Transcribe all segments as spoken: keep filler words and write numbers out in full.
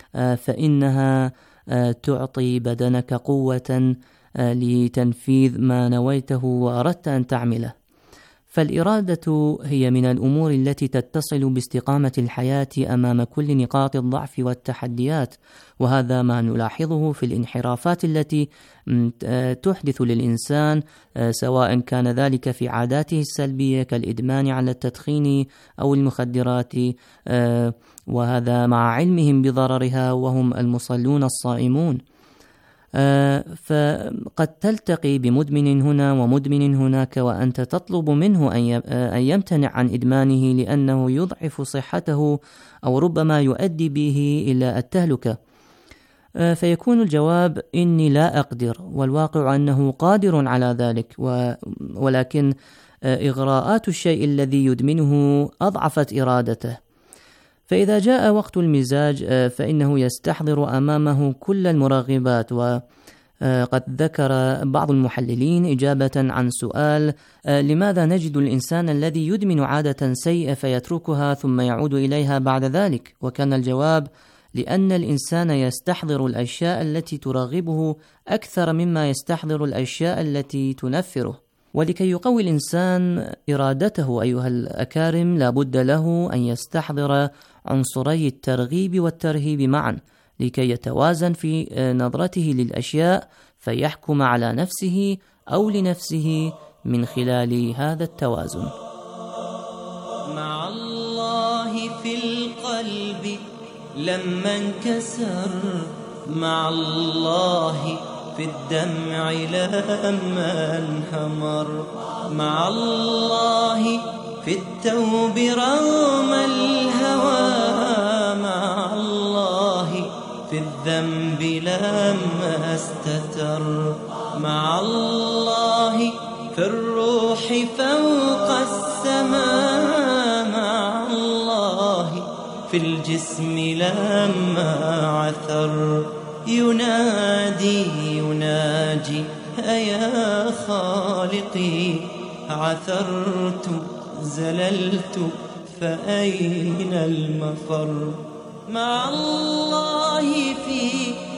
فإنها تعطي بدنك قوة لتنفيذ ما نويته وأردت أن تعمله. فالإرادة هي من الأمور التي تتصل باستقامة الحياة أمام كل نقاط الضعف والتحديات، وهذا ما نلاحظه في الانحرافات التي تحدث للإنسان، سواء كان ذلك في عاداته السلبية كالإدمان على التدخين أو المخدرات، وهذا مع علمهم بضررها وهم المصلون الصائمون. آه فقد تلتقي بمدمن هنا ومدمن هناك، وأنت تطلب منه أن يمتنع عن إدمانه لأنه يضعف صحته أو ربما يؤدي به إلى التهلكة. آه فيكون الجواب إني لا أقدر، والواقع أنه قادر على ذلك، ولكن آه إغراءات الشيء الذي يدمنه أضعفت إرادته. فإذا جاء وقت المزاج فإنه يستحضر أمامه كل المراغبات. وقد ذكر بعض المحللين إجابة عن سؤال لماذا نجد الإنسان الذي يدمن عادة سيئة فيتركها ثم يعود إليها بعد ذلك، وكان الجواب لأن الإنسان يستحضر الأشياء التي تراغبه أكثر مما يستحضر الأشياء التي تنفره. ولكي يقوي الإنسان إرادته أيها الأكارم لابد له أن يستحضر عنصري الترغيب والترهيب معا، لكي يتوازن في نظرته للأشياء فيحكم على نفسه أو لنفسه من خلال هذا التوازن. مع الله في القلب لما انكسر، مع الله في الدمع لما انهمر، مع الله في التوب رغم الهوى، مع الله في الذنب لما استتر، مع الله في الروح فوق السماء، مع الله في الجسم لما عثر. ينادي يناجي أيا خالقي، عثرت زللت فأين المفر. مع الله في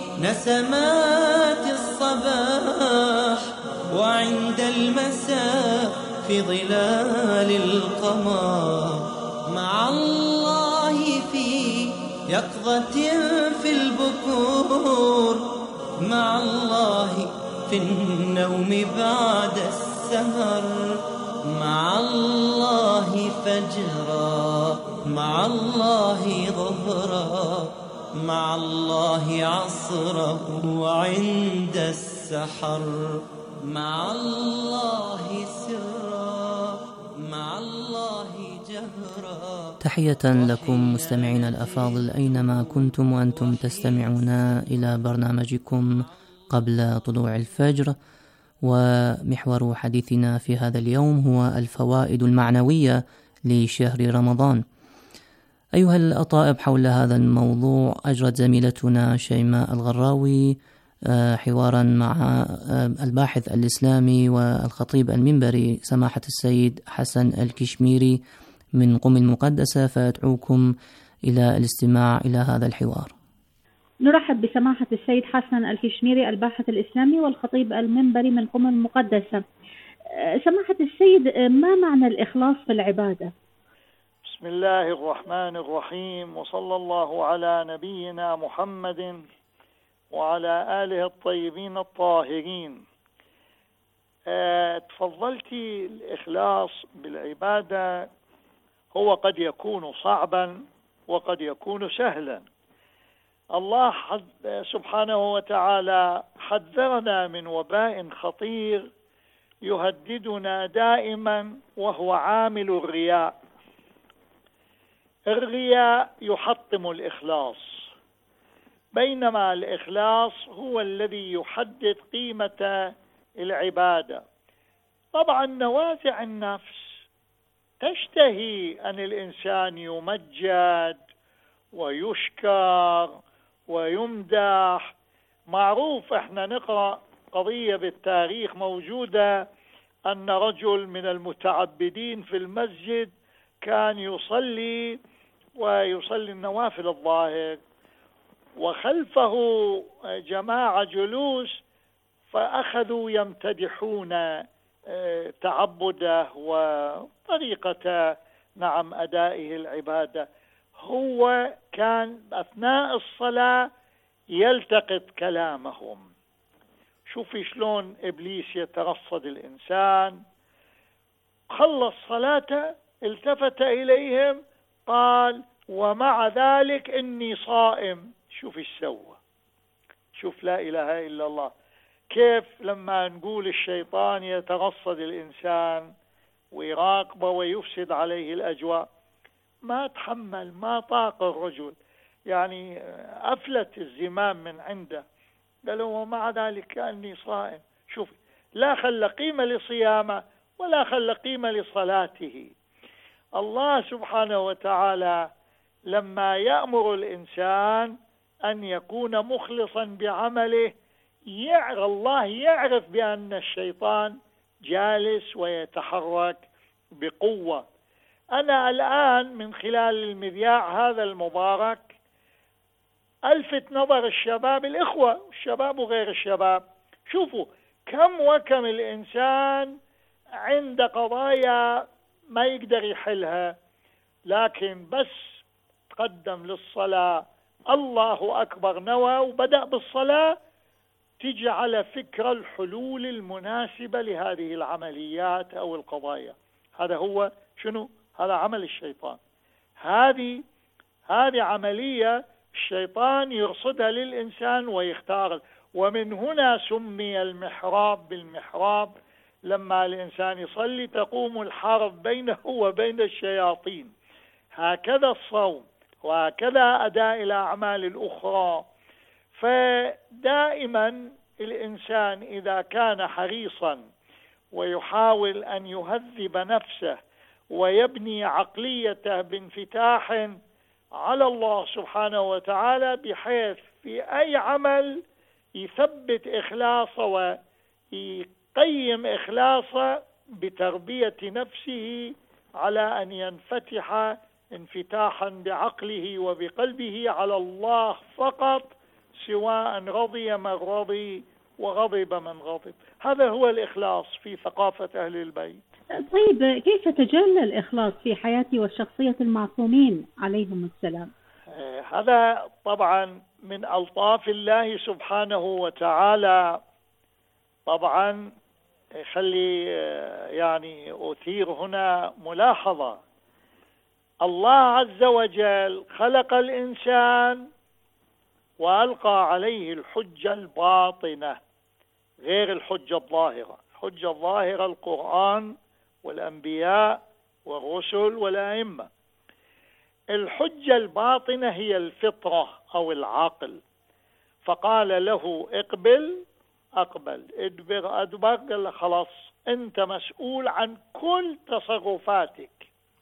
نسمات الصباح، وعند المساء في ظلال القمر، مع الله في يقظة في البكور، مع الله في النوم بعد السهر، مع الله فجرا، مع الله ظهرا، مع الله عصرا وعند السحر، مع الله سرا، مع الله جهرا. تحية لكم مستمعين الأفاضل أينما كنتم وأنتم تستمعون إلى برنامجكم قبل طلوع الفجر، ومحور حديثنا في هذا اليوم هو الفوائد المعنوية لشهر رمضان. أيها الأطائب، حول هذا الموضوع أجرت زميلتنا شيماء الغراوي حوارا مع الباحث الإسلامي والخطيب المنبري سماحة السيد حسن الكشميري من قم المقدسة، فأدعوكم إلى الاستماع إلى هذا الحوار. نرحب بسماحة السيد حسن الكشميري الباحث الإسلامي والخطيب المنبري من قم المقدسة. سماحة السيد، ما معنى الإخلاص في العبادة؟ بسم الله الرحمن الرحيم، وصلى الله على نبينا محمد وعلى آله الطيبين الطاهرين. أه تفضلتي، الإخلاص بالعبادة هو قد يكون صعبا وقد يكون سهلا. الله سبحانه وتعالى حذرنا من وباء خطير يهددنا دائما، وهو عامل الرياء. الرياء يحطم الإخلاص، بينما الإخلاص هو الذي يحدد قيمة العبادة. طبعا نوازع النفس تشتهي أن الإنسان يمجد ويشكر ويمدح. معروف، احنا نقرأ قضية بالتاريخ موجودة أن رجل من المتعبدين في وخلفه جماعة جلوس، فأخذوا يمتدحون تعبده وطريقة نعم أدائه العبادة. هو كان أثناء الصلاة يلتقط كلامهم. شوفي شلون إبليس يترصد الإنسان. خلص صلاته التفت إليهم قال ومع ذلك إني صائم. شوف ايش سوى. شوف لا إله إلا الله. كيف لما نقول الشيطان يترصد الإنسان ويراقبه ويفسد عليه الأجواء، ما تحمل، ما طاق الرجل، يعني أفلت الزمام من عنده. قال ومع ذلك كأني صائم. شوف لا خلى قيمة لصيامه ولا خلى قيمة لصلاته. الله سبحانه وتعالى لما يأمر الإنسان أن يكون مخلصا بعمله، يعرف الله يعرف بأن الشيطان جالس ويتحرك بقوة. أنا الآن من خلال المذياع هذا المبارك ألفت نظر الشباب، الإخوة الشباب وغير الشباب، شوفوا كم وكم الإنسان عند قضايا ما يقدر يحلها، لكن بس تقدم للصلاة الله أكبر نوى وبدأ بالصلاة، تجي على فكرة الحلول المناسبة لهذه العمليات أو القضايا. هذا هو شنو؟ هذا عمل الشيطان. هذه هذه عملية الشيطان يرصدها للإنسان ويختار. ومن هنا سمي المحراب بالمحراب. لما الإنسان يصلي تقوم الحرب بينه وبين الشياطين. هكذا الصوم وهكذا أداء الأعمال الأخرى. فدائما الإنسان إذا كان حريصا ويحاول أن يهذب نفسه ويبني عقليته بانفتاح على الله سبحانه وتعالى، بحيث في أي عمل يثبت إخلاصه ويقيم إخلاصه بتربية نفسه على أن ينفتح انفتاحا بعقله وبقلبه على الله فقط، سواء رضي من رضي وغضب من غضب. هذا هو الإخلاص في ثقافة أهل البيت. طيب كيف تجلى الإخلاص في حياة وشخصية المعصومين عليهم السلام؟ هذا طبعا من ألطاف الله سبحانه وتعالى. طبعا خلي يعني أثير هنا ملاحظة. الله عز وجل خلق الإنسان وألقى عليه الحجة الباطنة غير الحجة الظاهرة. الحجة الظاهرة القرآن والأنبياء والرسل والأئمة. الحجة الباطنة هي الفطرة أو العقل. فقال له اقبل أقبل، ادبر أدبر. قال له خلاص أنت مسؤول عن كل تصرفاتك.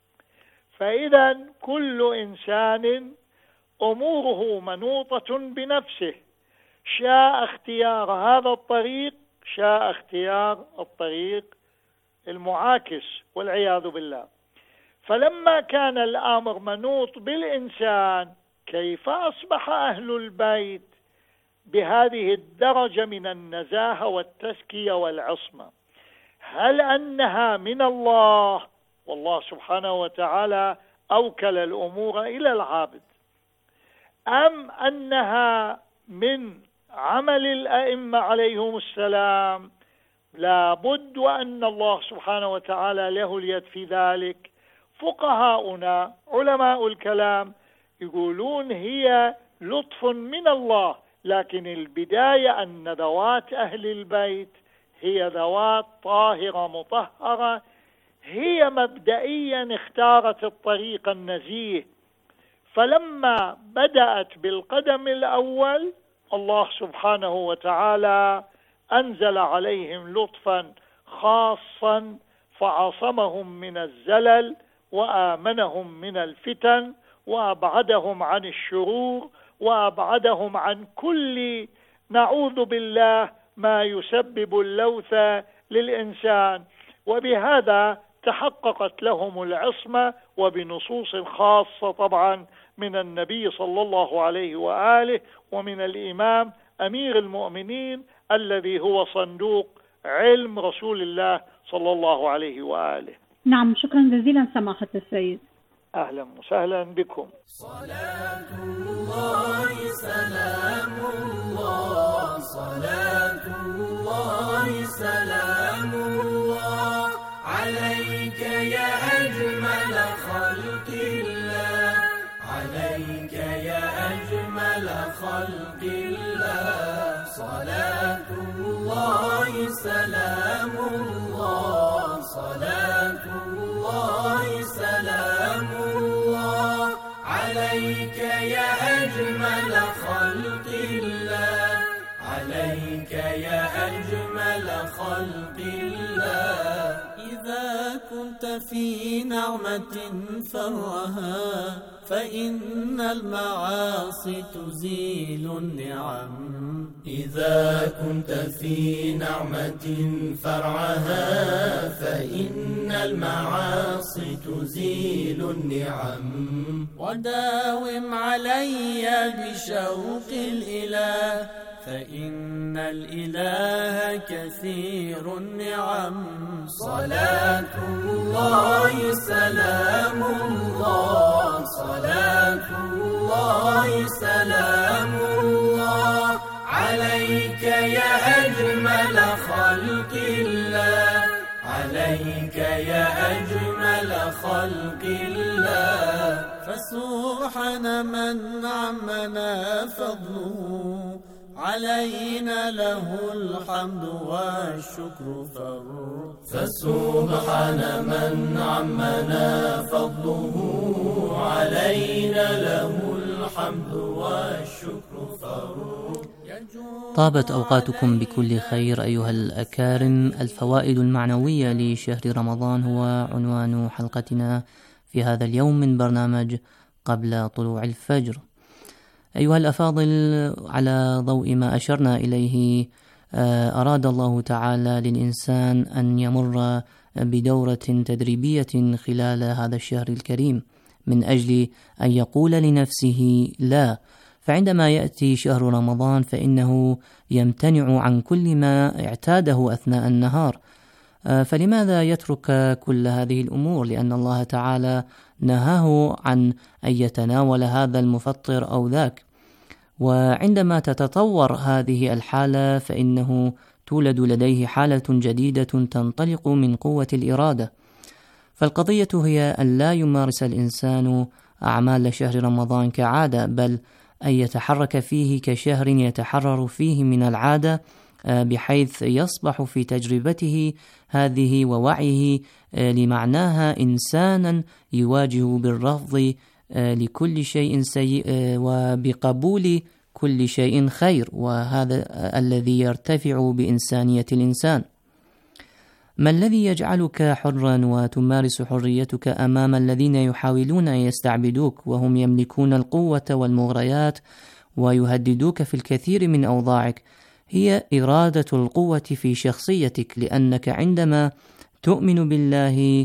فإذا كل إنسان أموره منوطة بنفسه، شاء اختيار هذا الطريق شاء اختيار الطريق المعاكس والعياذ بالله. فلما كان الأمر منوط بالإنسان، كيف أصبح أهل البيت بهذه الدرجة من النزاهة والتزكية والعصمة؟ هل أنها من الله؟ والله سبحانه وتعالى أوكل الأمور إلى العابد، أم أنها من عمل الأئمة عليهم السلام؟ لا بد وأن الله سبحانه وتعالى له اليد في ذلك. فقهاؤنا علماء الكلام يقولون هي لطف من الله، لكن البداية أن ذوات أهل البيت هي ذوات طاهرة مطهرة، هي مبدئيا اختارت الطريق النزيه. فلما بدأت بالقدم الأول، الله سبحانه وتعالى أنزل عليهم لطفا خاصا فعصمهم من الزلل وآمنهم من الفتن وأبعدهم عن الشرور وأبعدهم عن كل نعوذ بالله ما يسبب اللوث للإنسان. وبهذا تحققت لهم العصمة، وبنصوص خاصة طبعا من النبي صلى الله عليه وآله ومن الإمام أمير المؤمنين الذي هو صندوق علم رسول الله صلى الله عليه وآله. نعم، شكرا جزيلا سماحة السيد. أهلا وسهلا بكم. صلاة الله سلام الله، صلاة الله سلام الله عليك يا أجمل خلق الله، عليك يا أجمل خلق الله. صلاة الله سلام الله، صلاة الله سلام الله عليك يا أجمل خلق الله، عليك يا أجمل خلق الله. إذا كنت في نعمة فرها فإن المعاصي تزيل النعم، إذا كنت في نعمة فرعها فإن المعاصي تزيل النعم. وداوم علي بشوق الإله فإن الإله كثير النعم. صلاة الله سلام الله، صلاة الله سلام الله عليك يا أجمل خلق الله، عليك يا أجمل خلق الله. فسبحان من عمنا فضله، علينا له الحمد والشكر فر. فسبحان من عمنا فضله، علينا له الحمد والشكر فر. طابت أوقاتكم بكل خير أيها الأكارم. الفوائد المعنوية لشهر رمضان هو عنوان حلقتنا في هذا اليوم من برنامج قبل طلوع الفجر. أيها الأفاضل، على ضوء ما أشرنا إليه، أراد الله تعالى للإنسان أن يمر بدورة تدريبية خلال هذا الشهر الكريم من أجل أن يقول لنفسه لا. فعندما يأتي شهر رمضان فإنه يمتنع عن كل ما اعتاده أثناء النهار. فلماذا يترك كل هذه الأمور؟ لأن الله تعالى نهاه عن أن يتناول هذا المفطر أو ذاك. وعندما تتطور هذه الحالة فإنه تولد لديه حالة جديدة تنطلق من قوة الإرادة. فالقضية هي أن لا يمارس الإنسان أعمال شهر رمضان كعادة، بل أن يتحرك فيه كشهر يتحرر فيه من العادة، بحيث يصبح في تجربته هذه ووعيه لمعناها إنسانا يواجه بالرفض لكل شيء سيء وبقبول كل شيء خير، وهذا الذي يرتفع بإنسانية الإنسان. ما الذي يجعلك حرا وتمارس حريتك أمام الذين يحاولون أن يستعبدوك وهم يملكون القوة والمغريات ويهددوك في الكثير من أوضاعك؟ هي إرادة القوة في شخصيتك، لأنك عندما تؤمن بالله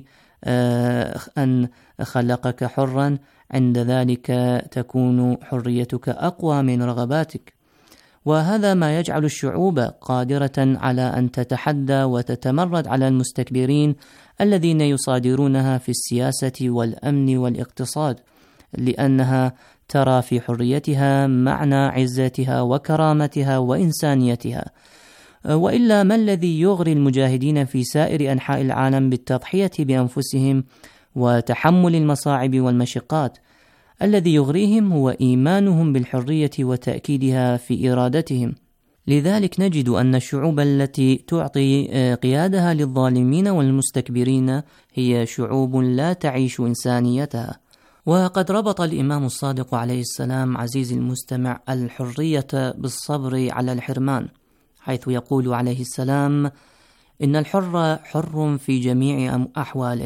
أن خلقك حرا، عند ذلك تكون حريتك أقوى من رغباتك. وهذا ما يجعل الشعوب قادرة على أن تتحدى وتتمرد على المستكبرين الذين يصادرونها في السياسة والأمن والاقتصاد، لأنها ترى في حريتها معنى عزتها وكرامتها وإنسانيتها. وإلا ما الذي يغري المجاهدين في سائر أنحاء العالم بالتضحية بأنفسهم وتحمل المصاعب والمشقات؟ الذي يغريهم هو إيمانهم بالحرية وتأكيدها في إرادتهم. لذلك نجد أن الشعوب التي تعطي قيادها للظالمين والمستكبرين هي شعوب لا تعيش إنسانيتها. وقد ربط الإمام الصادق عليه السلام عزيزي المستمع الحرية بالصبر على الحرمان، حيث يقول عليه السلام: إن الحر حر في جميع أحواله،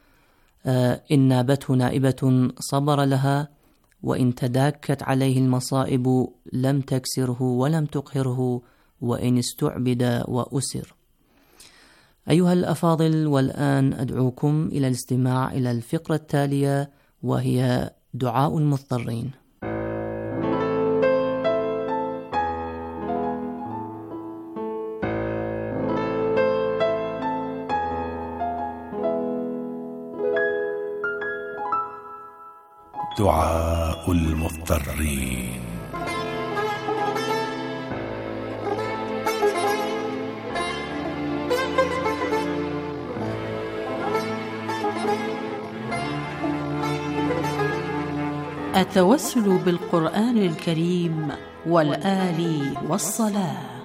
إن نابته نائبة صبر لها، وإن تداكت عليه المصائب لم تكسره ولم تقهره، وإن استعبد وأسر. أيها الأفاضل، والآن أدعوكم إلى الاستماع إلى الفقرة التالية، وهي دعاء المضطرين. دعاء المضطرين. التوسل بالقرآن الكريم والآل والصلاة.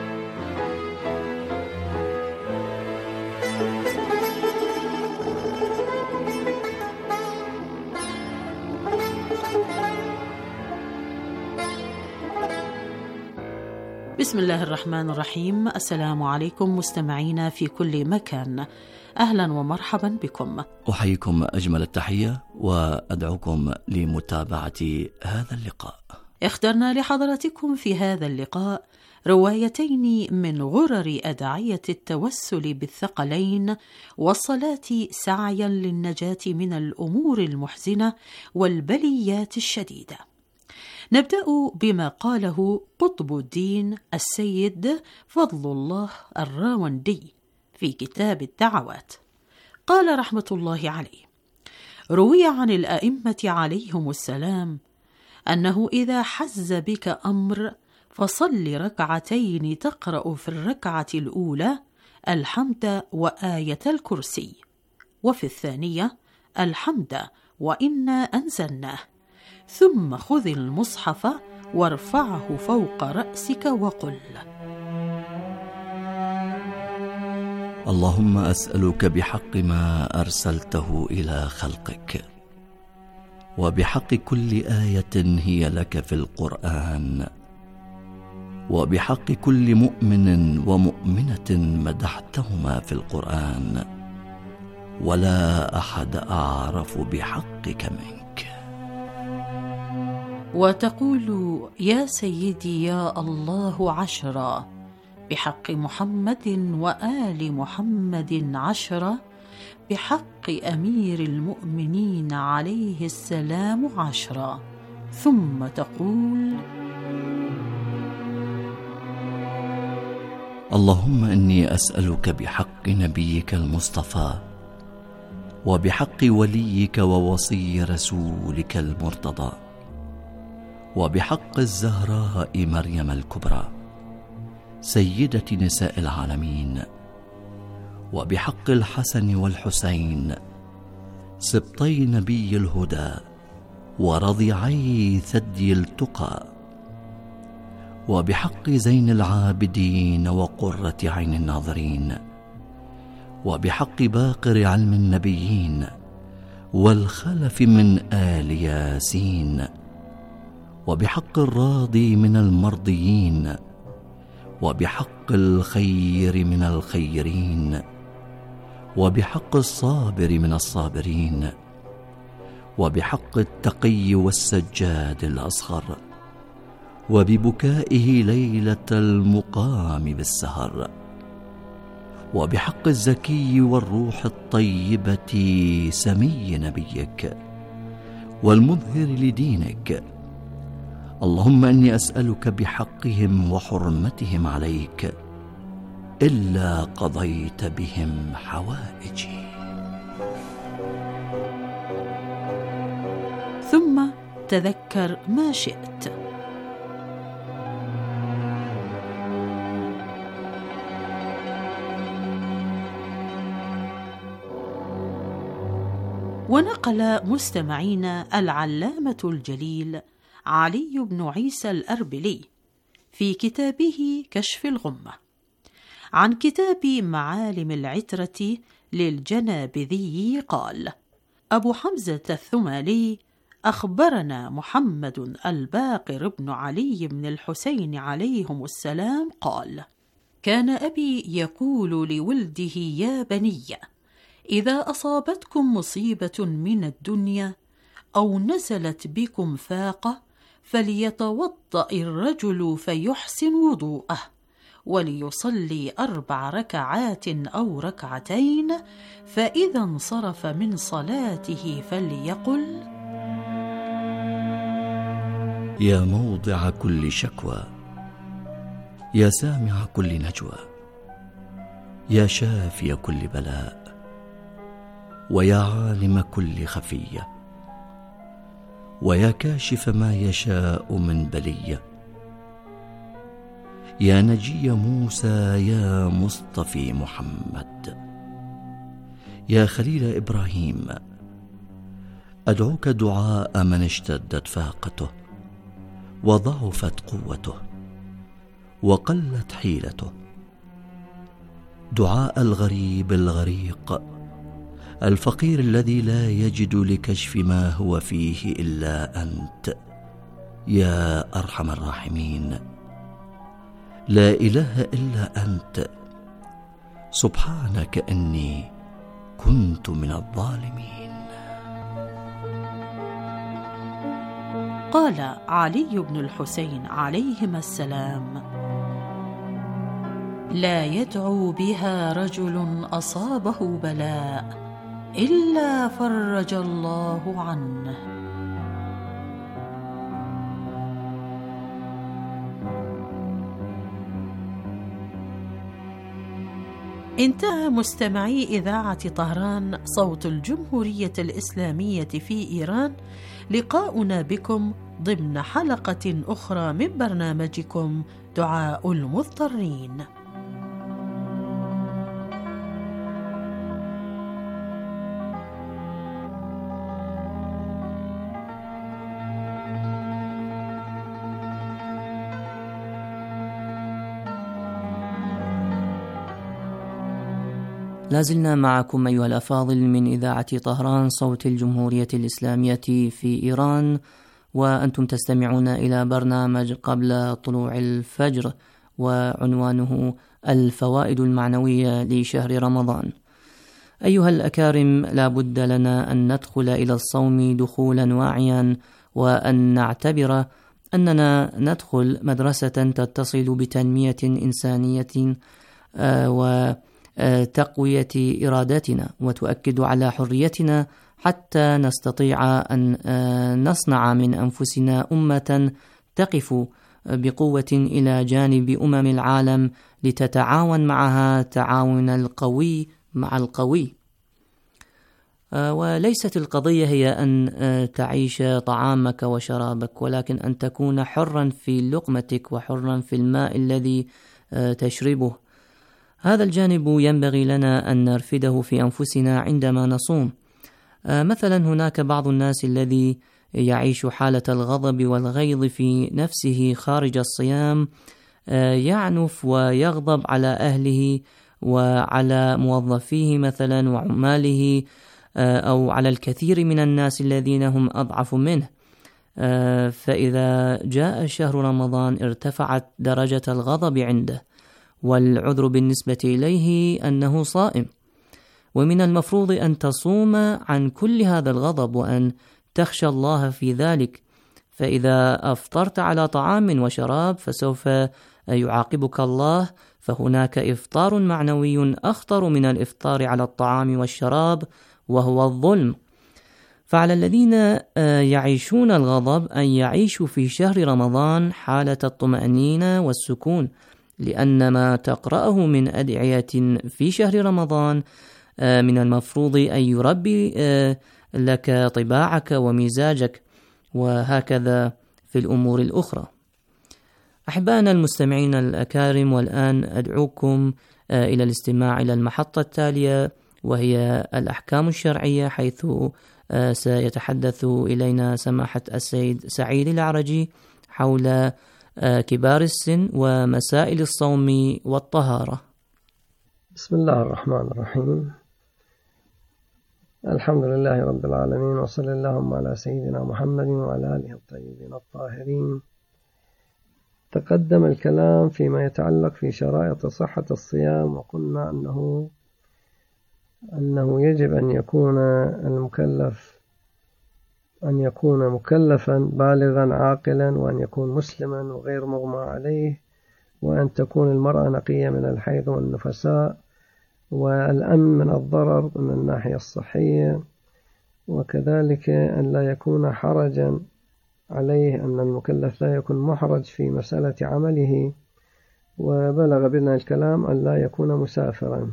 بسم الله الرحمن الرحيم. السلام عليكم مستمعينا في كل مكان، أهلا ومرحبا بكم. أحييكم أجمل التحية وأدعوكم لمتابعة هذا اللقاء. اخترنا لحضراتكم في هذا اللقاء روايتين من غرر أدعية التوسل بالثقلين والصلاة سعيا للنجاة من الأمور المحزنة والبليات الشديدة. نبدأ بما قاله قطب الدين السيد فضل الله الراوندي في كتاب الدعوات. قال رحمة الله عليه: روي عن الأئمة عليهم السلام أنه إذا حز بك أمر فصل ركعتين تقرأ في الركعة الأولى الحمد وآية الكرسي، وفي الثانية الحمد وإنا أنزلناه، ثم خذ المصحف وارفعه فوق رأسك وقل: اللهم أسألك بحق ما أرسلته إلى خلقك، وبحق كل آية هي لك في القرآن، وبحق كل مؤمن ومؤمنة مدحتهما في القرآن، ولا أحد أعرف بحقك منك. وتقول: يا سيدي يا الله عشرا، بحق محمد وآل محمد عشرا، بحق أمير المؤمنين عليه السلام عشرا، ثم تقول: اللهم إني أسألك بحق نبيك المصطفى، وبحق وليك ووصي رسولك المرتضى، وبحق الزهراء مريم الكبرى سيدة نساء العالمين، وبحق الحسن والحسين سبطي نبي الهدى ورضيعي ثدي التقى، وبحق زين العابدين وقرة عين الناظرين، وبحق باقر علم النبيين والخلف من آل ياسين، وبحق الراضي من المرضيين، وبحق الخير من الخيرين، وبحق الصابر من الصابرين، وبحق التقي والسجاد الأصغر، وببكائه ليلة المقام بالسهر، وبحق الزكي والروح الطيبة سمي نبيك والمظهر لدينك. اللهم إني أسألك بحقهم وحرمتهم عليك إلا قضيت بهم حوائجي. ثم تذكر ما شئت. ونقل مستمعينا العلامة الجليل علي بن عيسى الأربلي في كتابه كشف الغمة عن كتاب معالم العترة للجنابذي قال: أبو حمزة الثمالي أخبرنا محمد الباقر بن علي بن الحسين عليهم السلام قال: كان أبي يقول لولده: يا بني، إذا أصابتكم مصيبة من الدنيا أو نزلت بكم فاقة فليتوضأ الرجل فيحسن وضوءه، وليصلي أربع ركعات أو ركعتين، فإذا انصرف من صلاته فليقل: يا موضع كل شكوى، يا سامع كل نجوى، يا شافي كل بلاء، ويا عالم كل خفية، ويا كاشف ما يشاء من بلية، يا نجي موسى يا مصطفي محمد، يا خليل إبراهيم، أدعوك دعاء من اشتدت فاقته وضعفت قوته وقلت حيلته، دعاء الغريب الغريق الفقير الذي لا يجد لكشف ما هو فيه إلا أنت يا أرحم الراحمين. لا إله إلا أنت، سبحانك إني كنت من الظالمين. قال علي بن الحسين عليهما السلام: لا يدعو بها رجل أصابه بلاء إلا فرج الله عنه. انتهى مستمعي إذاعة طهران صوت الجمهورية الإسلامية في إيران لقاؤنا بكم ضمن حلقة أخرى من برنامجكم دعاء المضطرين. لازلنا معكم أيها الأفاضل من إذاعة طهران صوت الجمهورية الإسلامية في إيران، وأنتم تستمعون إلى برنامج قبل طلوع الفجر، وعنوانه الفوائد المعنوية لشهر رمضان. أيها الأكارم، لا بد لنا أن ندخل إلى الصوم دخولا واعيا، وأن نعتبر أننا ندخل مدرسة تتصل بتنمية إنسانية آه و تقوية إرادتنا وتؤكد على حريتنا، حتى نستطيع أن نصنع من أنفسنا أمة تقف بقوة إلى جانب أمم العالم لتتعاون معها تعاون القوي مع القوي. وليست القضية هي أن تعيش طعامك وشرابك، ولكن أن تكون حرا في لقمتك وحرا في الماء الذي تشربه. هذا الجانب ينبغي لنا أن نرفده في أنفسنا عندما نصوم. آه مثلا هناك بعض الناس الذي يعيش حالة الغضب والغيظ في نفسه خارج الصيام، آه يعنف ويغضب على أهله وعلى موظفيه مثلا وعماله، آه أو على الكثير من الناس الذين هم أضعف منه. آه فإذا جاء شهر رمضان ارتفعت درجة الغضب عنده، والعذر بالنسبة إليه أنه صائم، ومن المفروض أن تصوم عن كل هذا الغضب وأن تخشى الله في ذلك. فإذا أفطرت على طعام وشراب فسوف يعاقبك الله، فهناك إفطار معنوي أخطر من الإفطار على الطعام والشراب، وهو الظلم. فعلى الذين يعيشون الغضب أن يعيشوا في شهر رمضان حالة الطمأنينة والسكون، لأن ما تقرأه من أدعية في شهر رمضان من المفروض أن يربي لك طباعك ومزاجك، وهكذا في الأمور الأخرى. أحبائنا المستمعين الأكارم، والآن أدعوكم إلى الاستماع إلى المحطة التالية، وهي الأحكام الشرعية، حيث سيتحدث إلينا سماحة السيد سعيد العرجي حول كبار السن ومسائل الصوم والطهارة. بسم الله الرحمن الرحيم. الحمد لله رب العالمين، وصلى اللهم على سيدنا محمد وعلى آله الطيبين الطاهرين. تقدم الكلام فيما يتعلق في شرائط صحة الصيام، وقلنا أنه أنه يجب أن يكون المكلف أن يكون مكلفا بالغا عاقلا، وأن يكون مسلما وغير مغمى عليه، وأن تكون المرأة نقية من الحيض والنفساء، والأمن من الضرر من الناحية الصحية، وكذلك أن لا يكون حرجا عليه، أن المكلف لا يكون محرج في مسألة عمله. وبلغ بنا الكلام أن لا يكون مسافرا،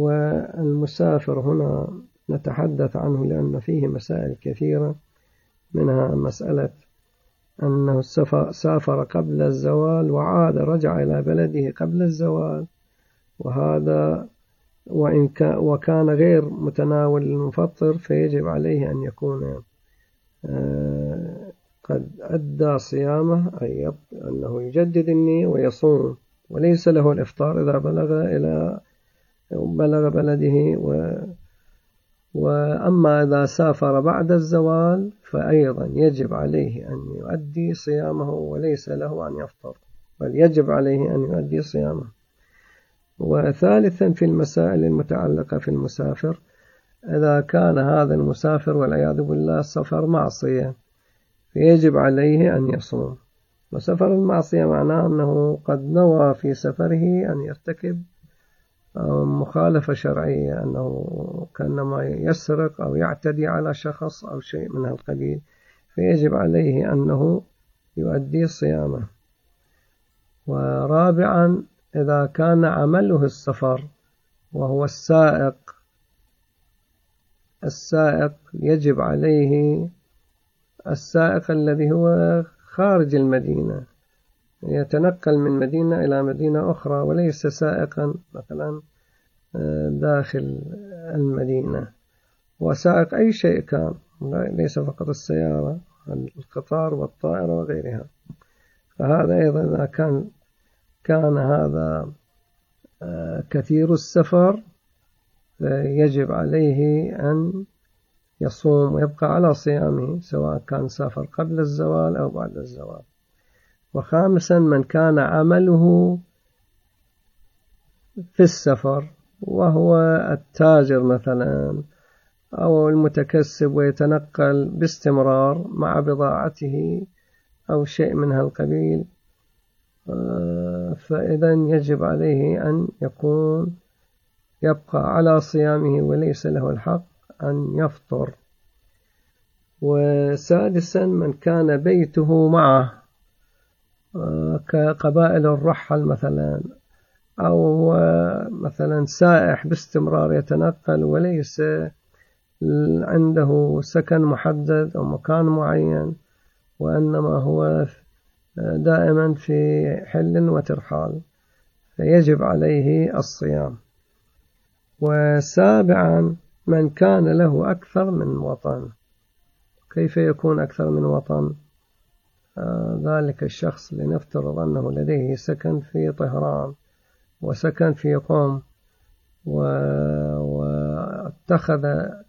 والمسافر هنا نتحدث عنه لأن فيه مسائل كثيرة، منها مسألة أنه سافر قبل الزوال وعاد رجع إلى بلده قبل الزوال، وهذا وإن كان وكان غير متناول المفطر فيجب عليه أن يكون قد أدى صيامه، أي أنه يجدد النية ويصوم، وليس له الإفطار إذا بلغ إلى بلغ بلده. و وأما إذا سافر بعد الزوال فأيضا يجب عليه أن يؤدي صيامه وليس له أن يفطر، بل يجب عليه أن يؤدي صيامه. وثالثا في المسائل المتعلقة في المسافر، إذا كان هذا المسافر والعياذ بالله سفر معصية فيجب عليه أن يصوم. وسفر المعصية معناه أنه قد نوى في سفره أن يرتكب مخالفة شرعية، أنه كأنما يسرق أو يعتدي على شخص أو شيء من هالقبيل، فيجب عليه أنه يؤدي صيامه. ورابعا إذا كان عمله السفر وهو السائق السائق يجب عليه السائق الذي هو خارج المدينة، يتنقل من مدينة إلى مدينة أخرى، وليس سائقا مثلا داخل المدينة، وسائق أي شيء كان، ليس فقط السيارة، القطار والطائرة وغيرها. فهذا أيضا إذا كان كان هذا كثير السفر يجب عليه أن يصوم ويبقى على صيامه سواء كان سافر قبل الزوال أو بعد الزوال. وخامسا من كان عمله في السفر وهو التاجر مثلا أو المتكسب ويتنقل باستمرار مع بضاعته أو شيء من هالقبيل، فإذا يجب عليه أن يكون يبقى على صيامه وليس له الحق أن يفطر. وسادسا من كان بيته معه كقبائل الرحل مثلا، أو مثلا سائح باستمرار يتنقل وليس عنده سكن محدد أو مكان معين، وإنما هو دائما في حل وترحال، فيجب عليه الصيام. وسابعا من كان له أكثر من وطن. كيف يكون أكثر من وطن؟ آه ذلك الشخص لنفترض أنه لديه سكن في طهران وسكن في قم، واتخذ آه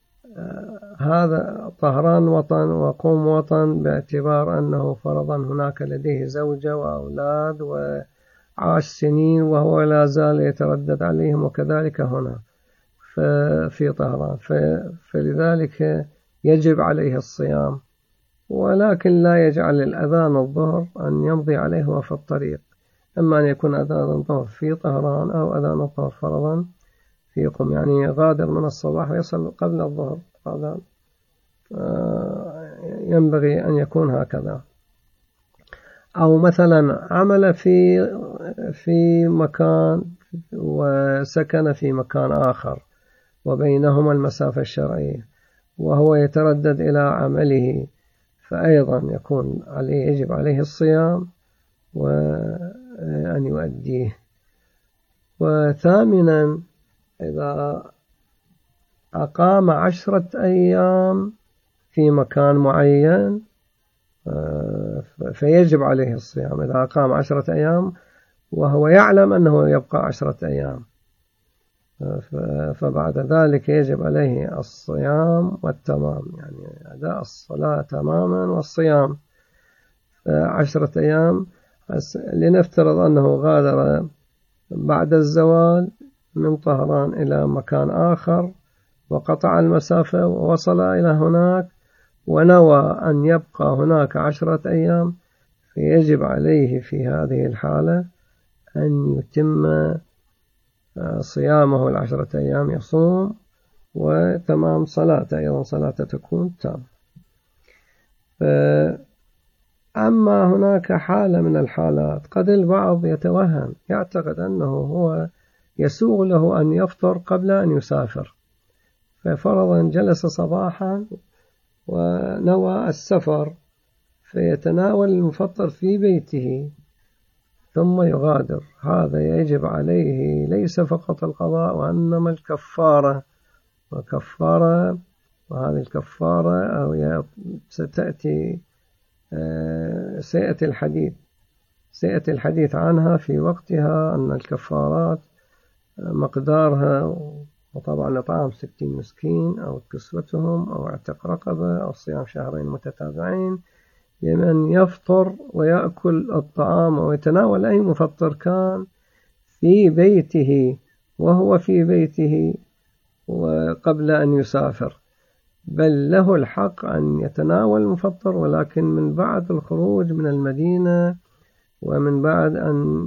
هذا طهران وطن وقم وطن باعتبار أنه فرضا هناك لديه زوجة وأولاد وعاش سنين وهو لا زال يتردد عليهم، وكذلك هنا في طهران، فلذلك يجب عليه الصيام، ولكن لا يجعل الأذان الظهر أن يمضي عليه وهو في الطريق، إما أن يكون أذان الظهر في طهران أو أذان الظهر فرضا في قم، يعني غادر من الصباح ويصل قبل الظهر، هذا ينبغي أن يكون هكذا. أو مثلا عمل في في مكان وسكن في مكان آخر وبينهما المسافة الشرعية وهو يتردد إلى عمله، فأيضا يكون عليه يجب عليه الصيام وأن يؤديه. وثامنا إذا أقام عشرة أيام في مكان معين فيجب عليه الصيام. إذا أقام عشرة أيام وهو يعلم أنه يبقى عشرة أيام فبعد ذلك يجب عليه الصيام والتمام، يعني أداء الصلاة تماما والصيام عشرة أيام. لنفترض أنه غادر بعد الزوال من طهران إلى مكان آخر وقطع المسافة ووصل إلى هناك ونوى أن يبقى هناك عشرة أيام، فيجب عليه في هذه الحالة أن يتم صيامه العشرة أيام، يصوم وتمام صلاته، أيضا صلاته تكون تام. أما هناك حالة من الحالات قد البعض يتوهم يعتقد أنه هو يسوغ له أن يفطر قبل أن يسافر، ففرضا جلس صباحا ونوى السفر فيتناول المفطر في بيته ثم يغادر، هذا يجب عليه ليس فقط القضاء وإنما الكفارة، وكفارة وهذه الكفارة أو ستأتي سيأتي الحديث سيأتي الحديث عنها في وقتها، أن الكفارات مقدارها وطبعا إطعام ستين مسكين أو كسوتهم أو اعتق رقبة أو صيام شهرين متتابعين لمن يفطر ويأكل الطعام ويتناول أي مفطر كان في بيته وهو في بيته وقبل أن يسافر، بل له الحق أن يتناول المفطر ولكن من بعد الخروج من المدينة ومن بعد أن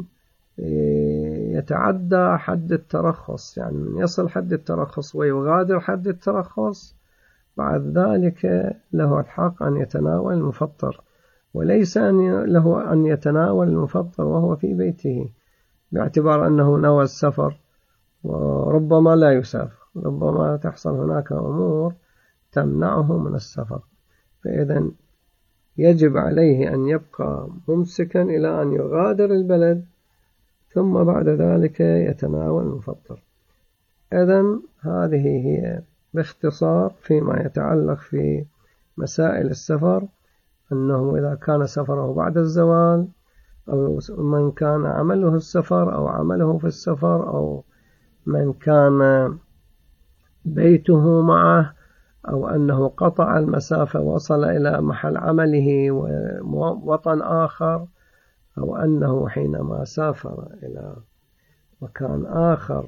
يتعدى حد الترخص، يعني من يصل حد الترخص ويغادر حد الترخص بعد ذلك له الحق أن يتناول المفطر، وليس أن له أن يتناول المفطر وهو في بيته باعتبار أنه نوى السفر وربما لا يسافر، ربما تحصل هناك أمور تمنعه من السفر، فإذا يجب عليه أن يبقى ممسكا إلى أن يغادر البلد ثم بعد ذلك يتناول المفطر. إذن هذه هي باختصار فيما يتعلق في مسائل السفر، أنه إذا كان سفره بعد الزوال أو من كان عمله السفر أو عمله في السفر أو من كان بيته معه أو أنه قطع المسافة وصل إلى محل عمله ووطن آخر أو أنه حينما سافر إلى مكان آخر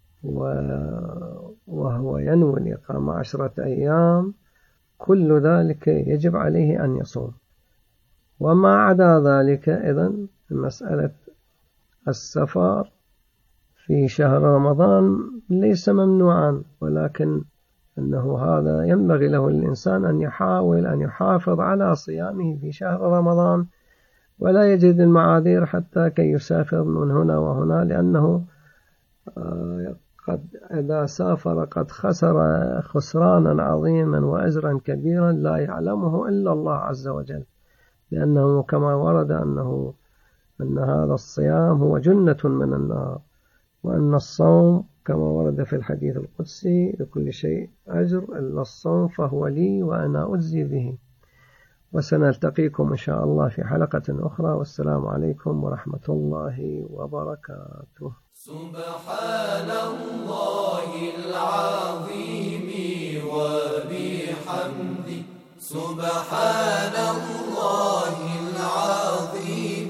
وهو ينوي الإقامة عشرة أيام، كل ذلك يجب عليه أن يصوم. وما عدا ذلك إذن مسألة السفر في شهر رمضان ليس ممنوعا، ولكن أنه هذا ينبغي له الإنسان أن يحاول أن يحافظ على صيامه في شهر رمضان ولا يجد المعاذير حتى كي يسافر من هنا وهنا، لأنه قد إذا سافر قد خسر خسرانا عظيما وأجرا كبيرا لا يعلمه إلا الله عز وجل، لأنه كما ورد أنه أن هذا الصيام هو جنة من النار، وأن الصوم كما ورد في الحديث القدسي لكل شيء أجر إلا الصوم فهو لي وأنا أجزي به. وسنلتقيكم إن شاء الله في حلقة أخرى، والسلام عليكم ورحمة الله وبركاته. سبحان الله العظيم وبحمده، سبحان الله العظيم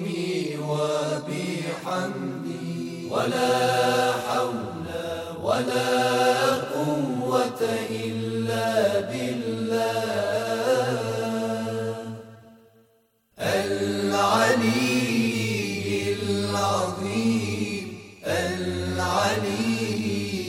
وبحمده، ولا حول ولا قوة إلا بالله العلي العظيم العلي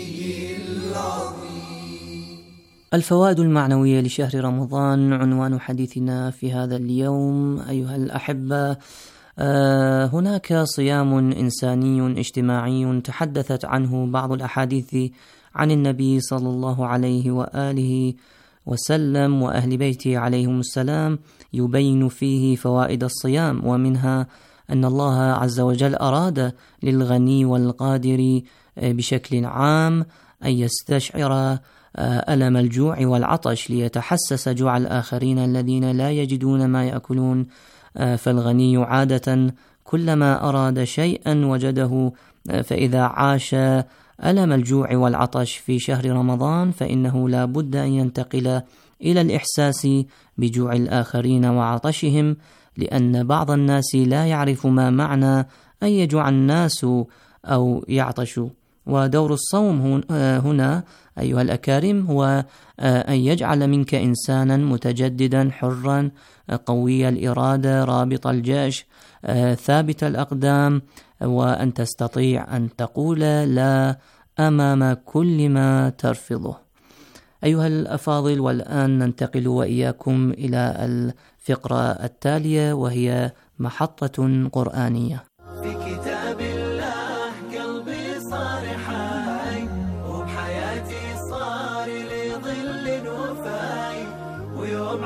العظيم. الفوائد المعنوية لشهر رمضان عنوان حديثنا في هذا اليوم أيها الأحبة. آه هناك صيام إنساني اجتماعي تحدثت عنه بعض الأحاديث عن النبي صلى الله عليه وآله وسلم وأهل بيته عليهم السلام، يبين فيه فوائد الصيام، ومنها أن الله عز وجل أراد للغني والقادر بشكل عام أن يستشعر ألم الجوع والعطش ليتحسس جوع الآخرين الذين لا يجدون ما يأكلون، فالغني عادة كلما أراد شيئا وجده، فإذا عاش ألم الجوع والعطش في شهر رمضان فإنه لا بد أن ينتقل إلى الإحساس بجوع الآخرين وعطشهم، لأن بعض الناس لا يعرف ما معنى أن يجوع الناس أو يعطشوا. ودور الصوم هنا أيها الأكارم هو أن يجعل منك إنسانا متجددا حرا قوي الإرادة رابط الجأش ثابت الأقدام، وأن تستطيع أن تقول لا أمام كل ما ترفضه. أيها الأفاضل، والآن ننتقل وإياكم إلى الفقرة التالية وهي محطة قرآنية. في كتاب الله قلبي صار حي، وبحياتي صار لي ظل وفاي، ويوم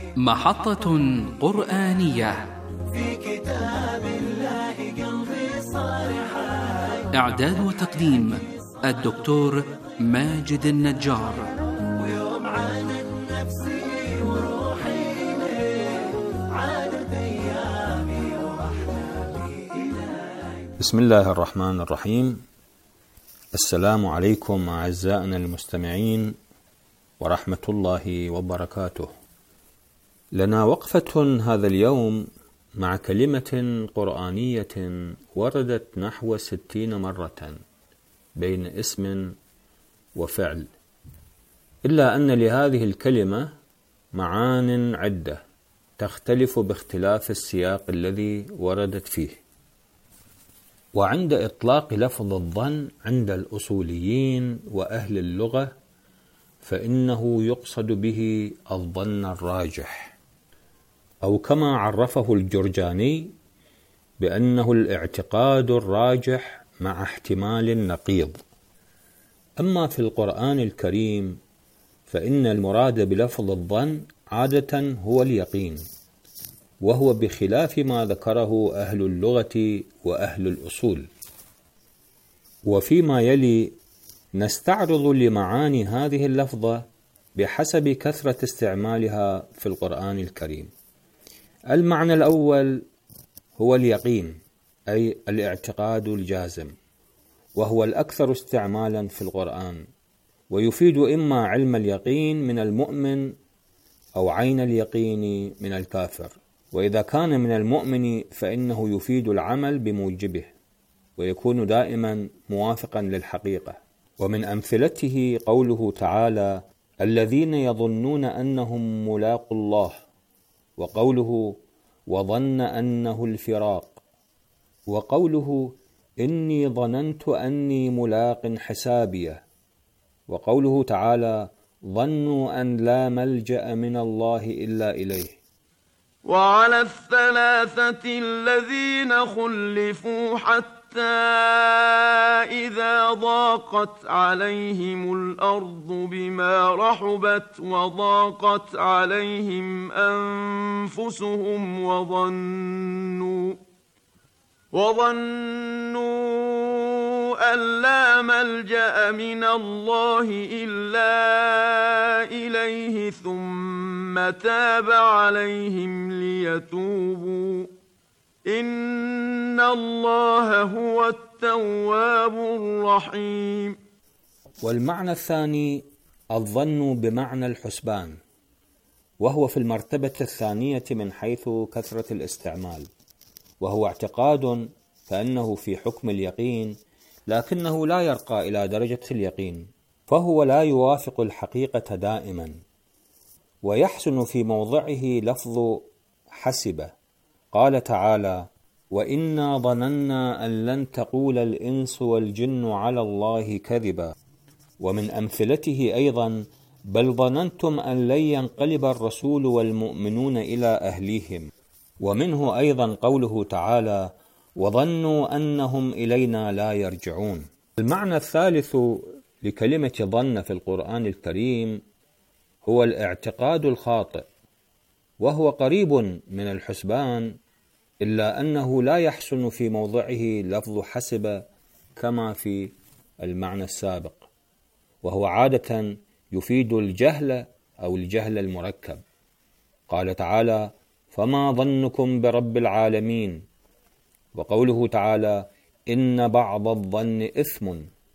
محطة قرآنية. في كتاب الله قلبي صار حي. إعداد وتقديم الدكتور ماجد النجار. ويوم عانت نفسي وروحي ليه عادت أيامي وأحلامي إلي. بسم الله الرحمن الرحيم. السلام عليكم أعزائنا المستمعين ورحمة الله وبركاته. لنا وقفة هذا اليوم مع كلمة قرآنية وردت نحو ستين مرة بين اسم وفعل، إلا أن لهذه الكلمة معان عدة تختلف باختلاف السياق الذي وردت فيه. وعند إطلاق لفظ الظن عند الأصوليين وأهل اللغة فإنه يقصد به الظن الراجح، أو كما عرفه الجرجاني بأنه الاعتقاد الراجح مع احتمال النقيض. أما في القرآن الكريم فإن المراد بلفظ الظن عادة هو اليقين، وهو بخلاف ما ذكره أهل اللغة وأهل الأصول. وفيما يلي نستعرض لمعاني هذه اللفظة بحسب كثرة استعمالها في القرآن الكريم. المعنى الأول هو اليقين، أي الاعتقاد الجازم، وهو الأكثر استعمالا في القرآن، ويفيد إما علم اليقين من المؤمن أو عين اليقين من الكافر. وإذا كان من المؤمن فإنه يفيد العمل بموجبه، ويكون دائما موافقا للحقيقة. ومن أمثلته قوله تعالى: الذين يظنون أنهم ملاقوا الله، وقوله: وظن أنه الفراق، وقوله: إني ظننت أني ملاق حسابيه، وقوله تعالى: ظنوا أن لا ملجأ من الله إلا إليه. وعلى الثلاثة الذين خلفوا حتى إذا ضاقت عليهم الأرض بما رحبت وضاقت عليهم أنفسهم وظنوا وظنوا أن لا ملجأ من الله إلا إليه ثم تاب عليهم ليتوبوا إن الله هو التواب الرحيم. والمعنى الثاني الظن بمعنى الحسبان، وهو في المرتبة الثانية من حيث كثرة الاستعمال، وهو اعتقاد كأنه في حكم اليقين، لكنه لا يرقى إلى درجة اليقين، فهو لا يوافق الحقيقة دائما. ويحسن في موضعه لفظ حسبة. قال تعالى: وإنا ظننا أن لن تقول الإنس والجن على الله كذبا. ومن أمثلته أيضا: بل ظننتم أن لن ينقلب الرسول والمؤمنون إلى أهليهم. ومنه أيضا قوله تعالى: وظنوا أنهم إلينا لا يرجعون. المعنى الثالث لكلمة ظن في القرآن الكريم هو الاعتقاد الخاطئ، وهو قريب من الحسبان، إلا أنه لا يحسن في موضعه لفظ حسب كما في المعنى السابق، وهو عادة يفيد الجهل أو الجهل المركب. قال تعالى: فما ظنكم برب العالمين. وقوله تعالى: إن بعض الظن إثم.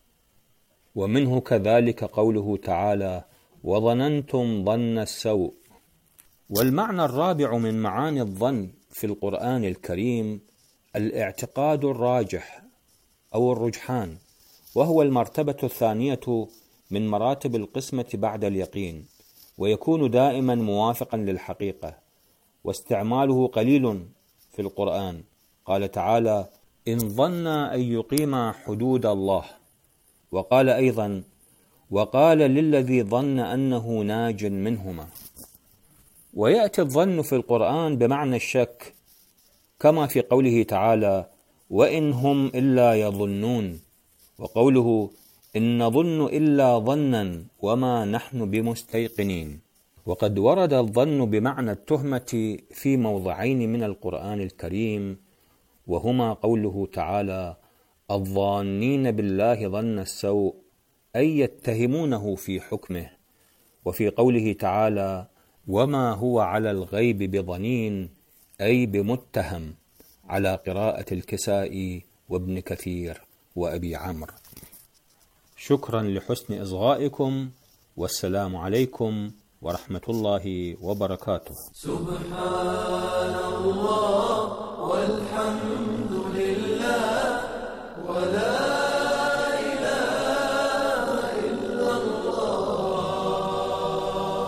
ومنه كذلك قوله تعالى: وظننتم ظن السوء. والمعنى الرابع من معاني الظن في القرآن الكريم الاعتقاد الراجح أو الرجحان، وهو المرتبة الثانية من مراتب القسمة بعد اليقين، ويكون دائما موافقا للحقيقة، واستعماله قليل في القرآن. قال تعالى: إن ظن أن يقيم حدود الله. وقال أيضا: وقال للذي ظن أنه ناج منهما. ويأتي الظن في القرآن بمعنى الشك، كما في قوله تعالى: وإن هم إلا يظنون، وقوله: إن نظن إلا ظنا وما نحن بمستيقنين. وقد ورد الظن بمعنى التهمة في موضعين من القرآن الكريم، وهما قوله تعالى: الظانين بالله ظن السوء، أي يتهمونه في حكمه، وفي قوله تعالى: وما هو على الغيب بضنين، أي بمتهم، على قراءة الكسائي وابن كثير وأبي عمرو. شكرا لحسن إصغائكم، والسلام عليكم ورحمة الله وبركاته. سبحان الله والحمد لله ولا إله إلا الله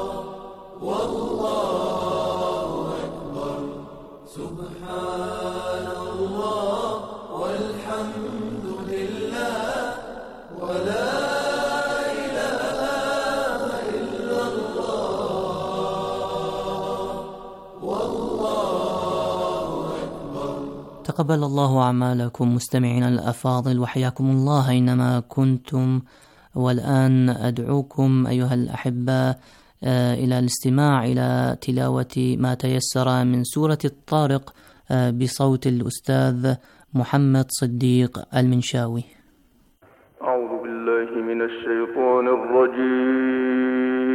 والله أكبر. سبحان الله والحمد لله ولا تقبل الله أعمالكم مستمعينا الأفاضل، وحياكم الله أينما كنتم. والآن أدعوكم أيها الأحباء إلى الاستماع إلى تلاوة ما تيسر من سورة الطارق بصوت الأستاذ محمد صديق المنشاوي. أعوذ بالله من الشيطان الرجيم.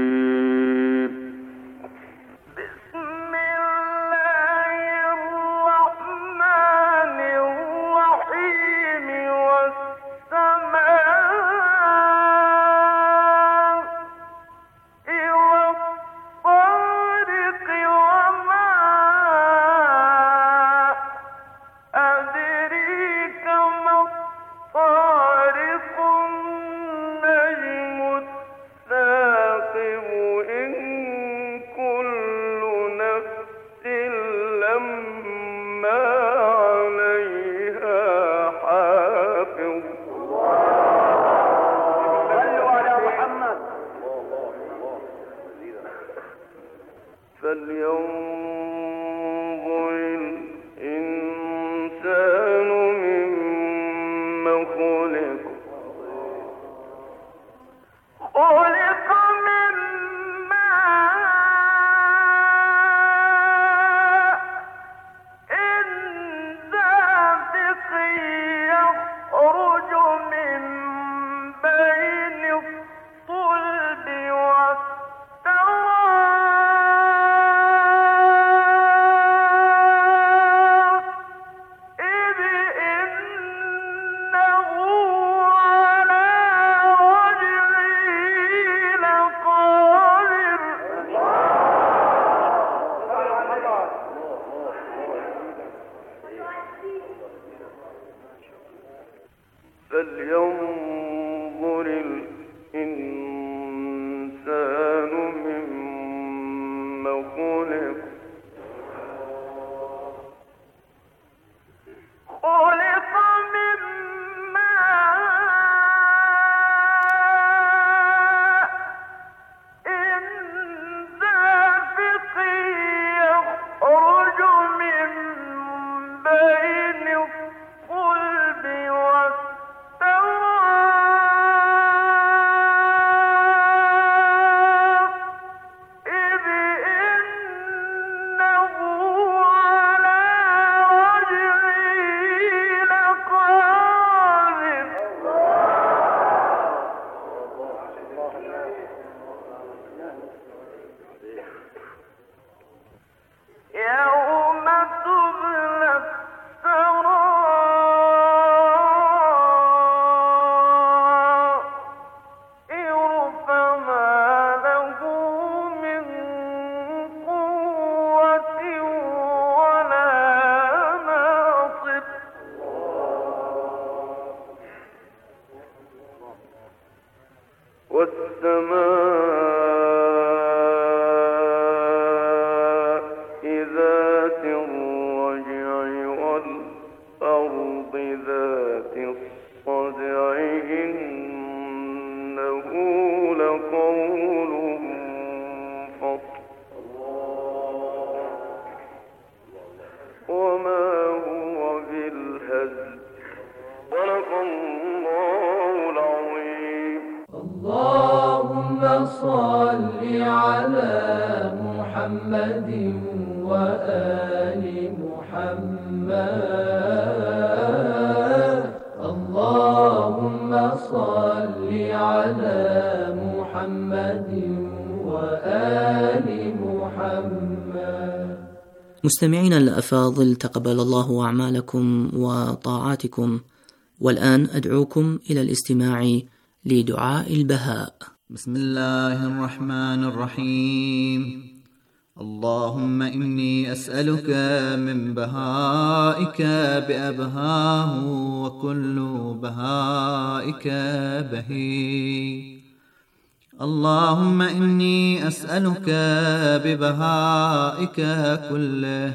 فلينظر الإنسان مما خلق. خلق من ماء دافق يخرج من بين الصلب والسماء إذا محمد وآل محمد اللهم صل على محمد وآل محمد. مستمعينا الأفاضل، تقبل الله أعمالكم وطاعاتكم، والآن أدعوكم إلى الاستماع لدعاء البهاء. بسم الله الرحمن الرحيم. اللهم إني أسألك من بهائك بأبهاه وكل بهائك بهي. اللهم إني أسألك ببهائك كله.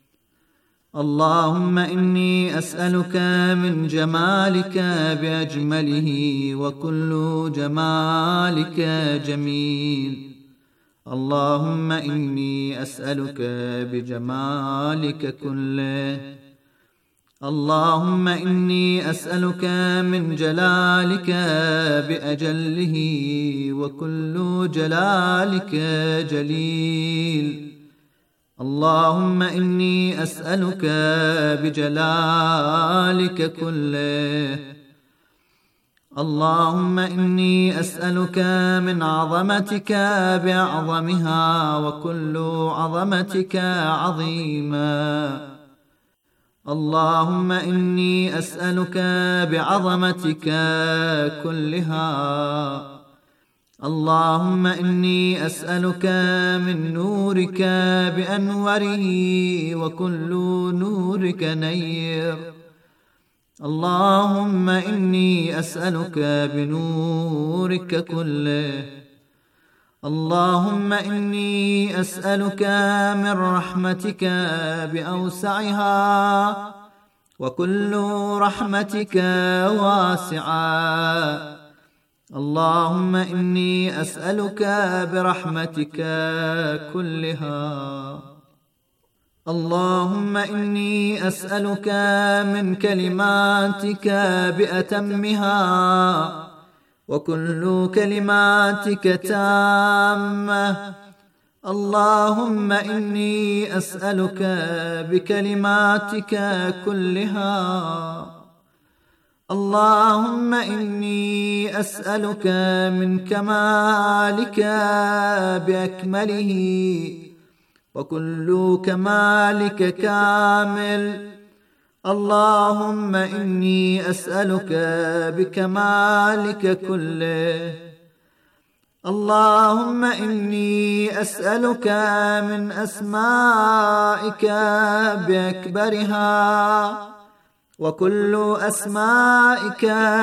اللهم إني أسألك من جمالك بأجمله وكل جمالك جميل. اللهم إني أسألك بجمالك كله. اللهم إني أسألك من جلالك بأجله وكل جلالك جليل. اللهم إني أسألك بجلالك كله. اللهم إني أسألك من عظمتك بأعظمها وكل عظمتك عظيما. اللهم إني أسألك بعظمتك كلها. اللهم إني أسألك من نورك بأنوره وكل نورك نير. اللهم إني أسألك بنورك كله. اللهم إني أسألك من رحمتك بأوسعها وكل رحمتك واسعة. اللهم إني أسألك برحمتك كلها. اللهم إني أسألك من كلماتك بأتمها وكل كلماتك تامة. اللهم إني أسألك بكلماتك كلها. اللهم إني أسألك من كمالك بأكمله وكل كمالك كامل. اللهم إني أسألك بكمالك كله. اللهم إني أسألك من أسمائك بأكبرها وكل أسمائك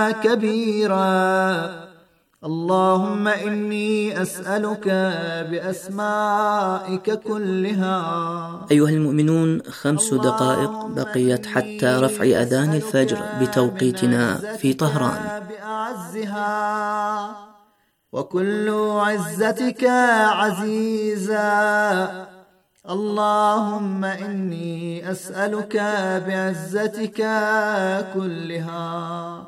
كبيرة. اللهم إني أسألك بأسمائك كلها. أيها المؤمنون، خمس دقائق بقيت حتى رفع أذان الفجر بتوقيتنا في طهران. بأعزها وكل عزتك عزيزا. اللهم إني أسألك بعزتك كلها.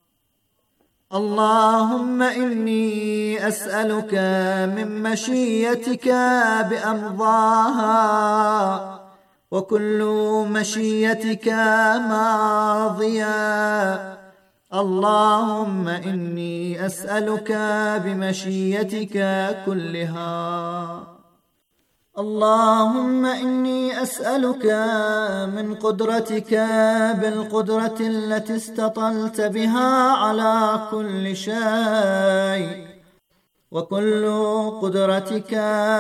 اللهم إني أسألك من مشيتك بأمضاها وكل مشيتك ماضية. اللهم إني أسألك بمشيتك كلها. اللهم إني أسألك من قدرتك بالقدرة التي استطلت بها على كل شيء وكل قدرتك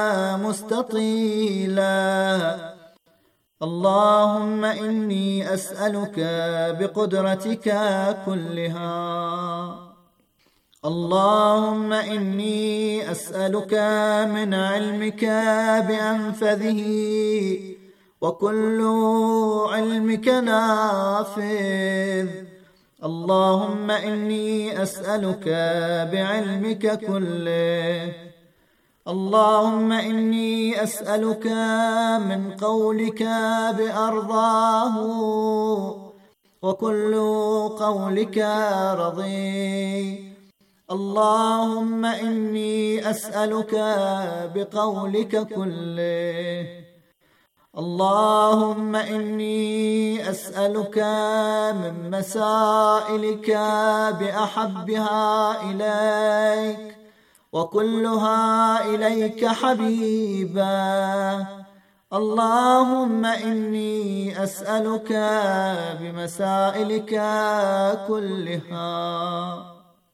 مستطيلة. اللهم إني أسألك بقدرتك كلها. اللهم إني أسألك من علمك بأنفذه وكل علمك نافذ. اللهم إني أسألك بعلمك كله. اللهم إني أسألك من قولك بأرضاه وكل قولك رضي. اللهم إني أسألك بقولك كله. اللهم إني أسألك من مسائلك بأحبها إليك وكلها إليك حبيبا. اللهم إني أسألك بمسائلك كلها.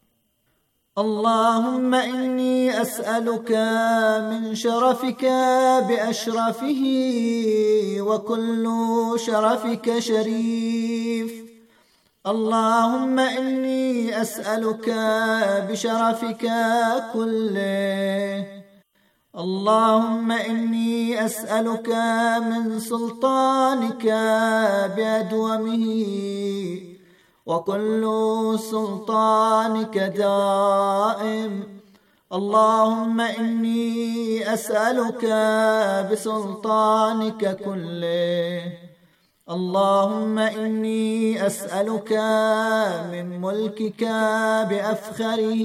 اللهم إني أسألك من شرفك بأشرفه وكل شرفك شريف. اللهم إني أسألك بشرفك كله. اللهم إني أسألك من سلطانك بأدومه وكل سلطانك دائم. اللهم إني أسألك بسلطانك كله. اللهم إني أسألك من ملكك بأفخره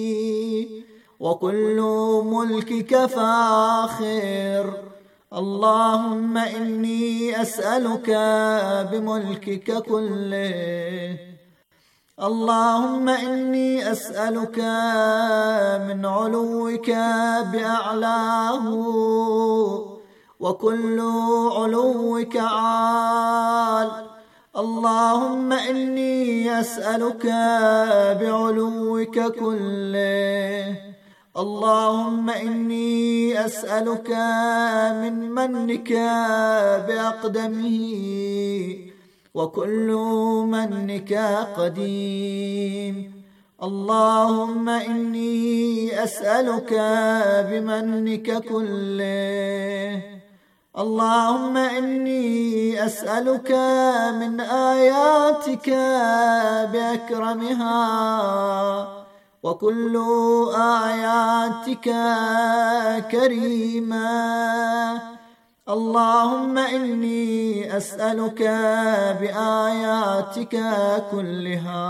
وكل ملكك فاخر. اللهم إني أسألك بملكك كله. اللهم إني أسألك من علوك بأعلاه وكل علوك عال. اللهم إني أسألك بعلوك كله. اللهم إني أسألك من منك بأقدمه وكل منك قديم. اللهم إني أسألك بمنك كله. اللهم إني أسألك من آياتك بأكرمها وكل آياتك كريمة. اللهم إني أسألك بآياتك كلها.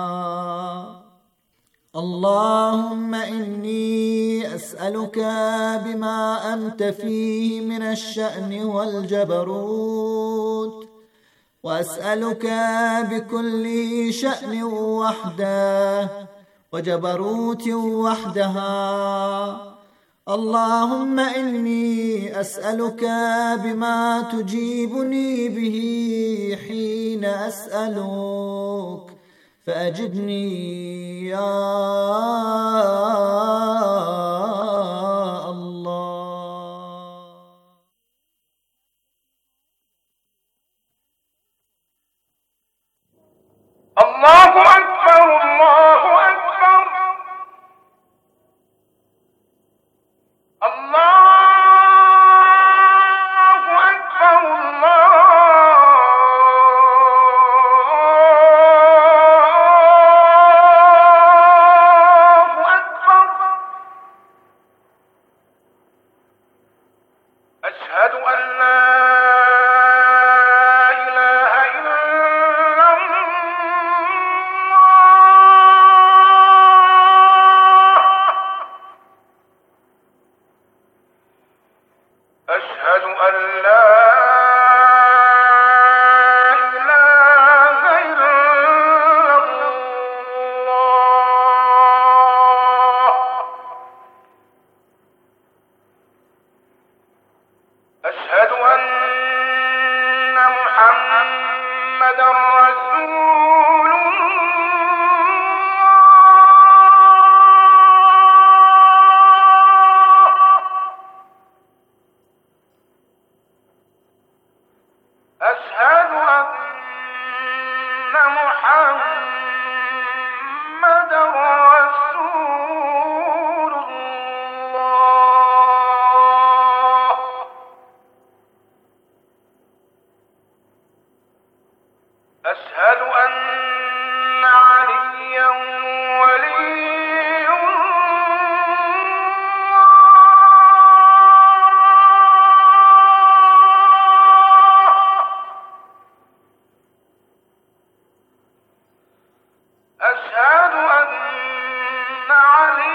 اللهم إني أسألك بما أنت فيه من الشأن والجبروت، وأسألك بكل شأن وحده وجبروت وحدها. اللهم إني أسألك بما تجيبني به حين أسألك فأجبني يا الله. الله أكبر الله أكبر الله أكبر الله أكبر. أشهد أن لا إله إلا الله. أشهد أن لا إله إلا الله. أشهد أن محمدا رسول أشهد أن محمدا رسول الله. أشهد أن عليا ولي أشهد أن علي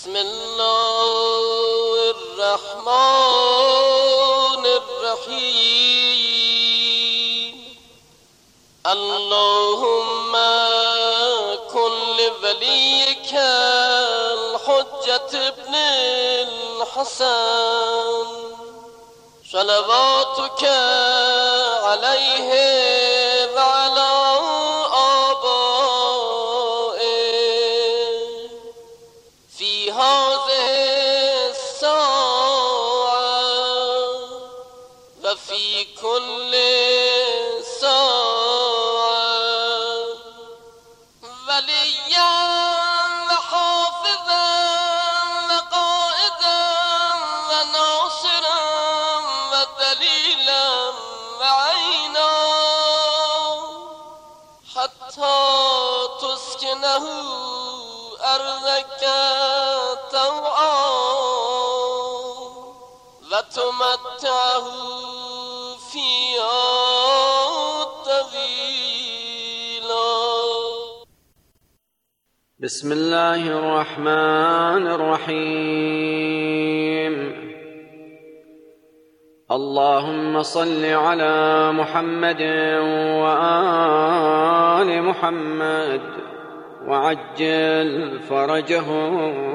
بسم الله الرحمن الرحيم اللهم كن لوليك الحجة ابن الحسن صلواتك عليه وعلى آبائه في هذه الساعة وفي كل ساعة وليا وحافظا وقائدا وناصرا ودليلا وعينا حتى تسكنه أرضك طوعا وتمتعه فيها طويلا. بسم الله الرحمن الرحيم اللهم صل على محمد وآل محمد وعجل فرجهم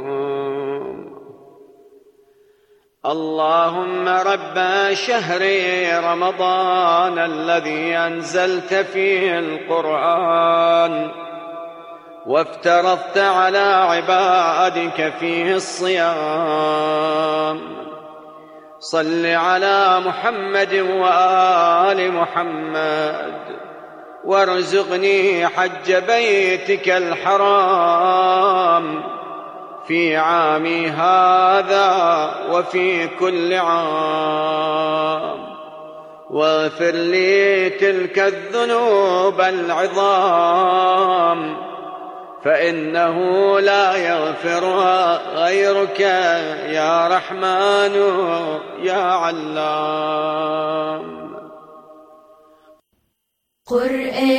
اللهم رب شهر رمضان الذي أنزلت فيه القرآن وافترضت على عبادك فيه الصيام صل على محمد وآل محمد وارزقني حج بيتك الحرام في عامي هذا وفي كل عام واغفر لي تلك الذنوب العظام فإنه لا يغفرها غيرك يا رحمن يا علام.